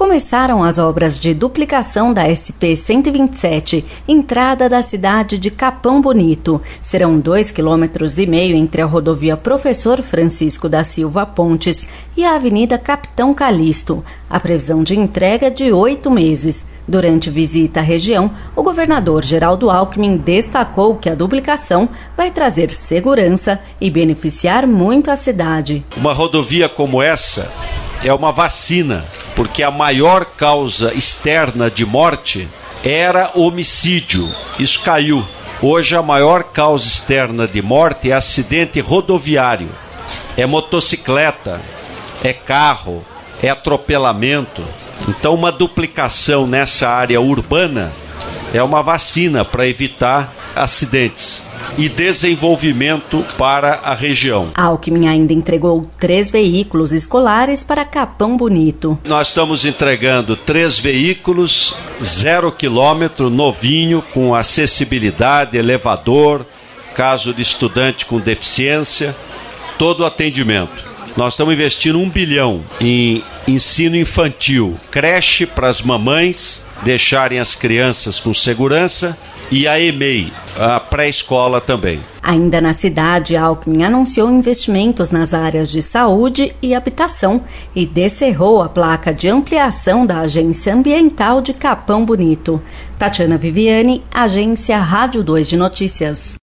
Começaram as obras de duplicação da SP-127, entrada da cidade de Capão Bonito. Serão 2,5 km entre a rodovia Professor Francisco da Silva Pontes e a Avenida Capitão Calixto. A previsão de entrega é de 8 meses. Durante visita à região, o governador Geraldo Alckmin destacou que a duplicação vai trazer segurança e beneficiar muito a cidade. Uma rodovia como essa é uma vacina, porque a maior causa externa de morte era homicídio. Isso caiu. Hoje a maior causa externa de morte é acidente rodoviário. É motocicleta, é carro, é atropelamento. Então uma duplicação nessa área urbana é uma vacina para evitar acidentes e desenvolvimento para a região. Alckmin ainda entregou 3 veículos escolares para Capão Bonito. Nós estamos entregando 3 veículos, 0 km, novinho, com acessibilidade, elevador, caso de estudante com deficiência, todo o atendimento. Nós estamos investindo 1 bilhão em ensino infantil, creche para as mamães deixarem as crianças com segurança e a EMEI, a pré-escola também. Ainda na cidade, Alckmin anunciou investimentos nas áreas de saúde e habitação e descerrou a placa de ampliação da Agência Ambiental de Capão Bonito. Tatiana Viviani, Agência Rádio 2 de Notícias.